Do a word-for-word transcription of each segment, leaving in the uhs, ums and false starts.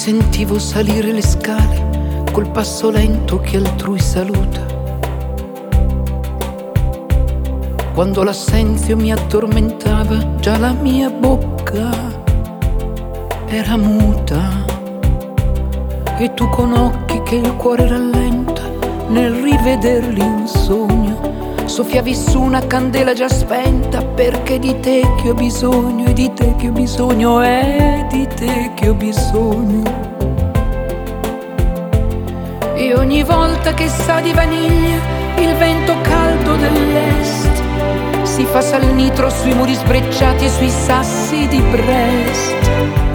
sentivo salire le scale col passo lento che altrui saluta. Quando l'assenzio mi addormentava, già la mia bocca era muta. E tu con occhi che il cuore rallenta nel rivederli in sogno, soffiavi su una candela già spenta, perché di te che ho bisogno, e di te che ho bisogno, è di te che ho bisogno. E ogni volta che sa di vaniglia il vento caldo dell'est si fa salnitro sui muri sbrecciati e sui sassi di Brest.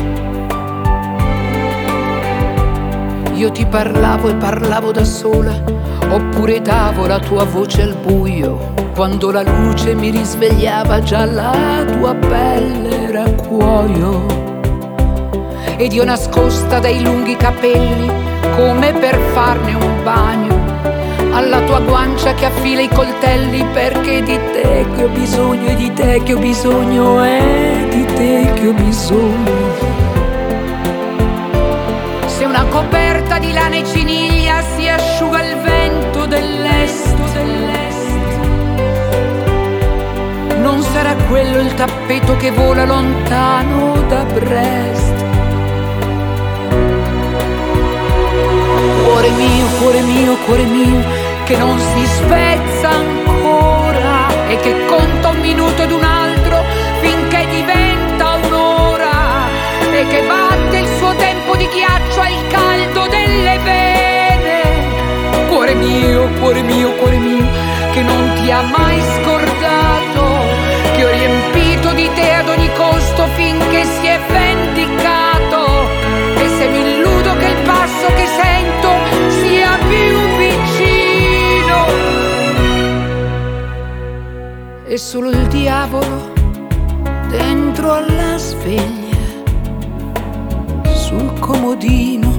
Io ti parlavo e parlavo da sola, oppure davo la tua voce al buio. Quando la luce mi risvegliava, già la tua pelle era cuoio. Ed io nascosta dai lunghi capelli, come per farne un bagno, alla tua guancia che affila i coltelli, perché di te che ho bisogno, e di te che ho bisogno, è di te che ho bisogno. Se una coperta di lana e ciniglia si asciuga il vento dell'est, dell'est, non sarà quello il tappeto che vola lontano da Brest. Cuore mio, cuore mio, cuore mio, che non si spezza ancora e che conta un minuto ed un altro finché diventa un'ora, e che batte il suo tempo di ghiaccio al caldo delle vene. Cuore mio, cuore mio, cuore mio, che non ti ha mai scordato, che ho riempito di te ad ogni costo finché si è vendicato. E se mi illudo che il passo che sento sia più vicino, è solo il diavolo dentro alla sveglia sul comodino.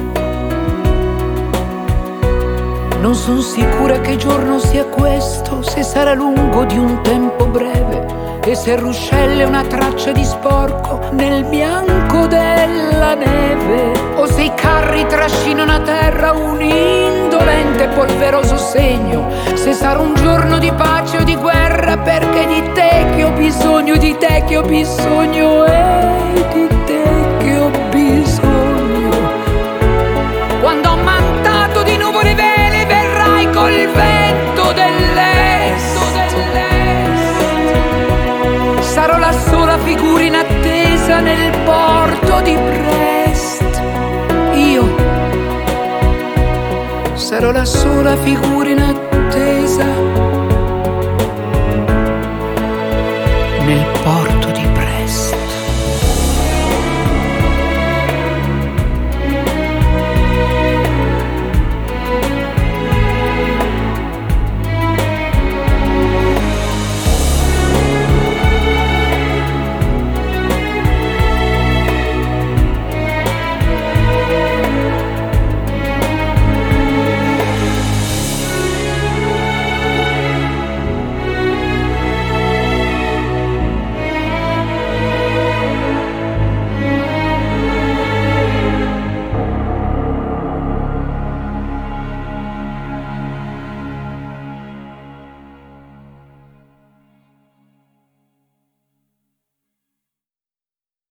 Non son sicura che giorno sia questo, se sarà lungo di un tempo breve, e se il ruscello è una traccia di sporco nel bianco della neve, o se i carri trascinano a terra un indolente polveroso segno, se sarà un giorno di pace o di guerra, perché di te che ho bisogno, di te che ho bisogno, e di te che ho bisogno. Quando ho mantato di nuvole vele verrai col vento dell'est, sarò la sola figura in attesa nel porto di Brest. Io sarò la sola figura in attesa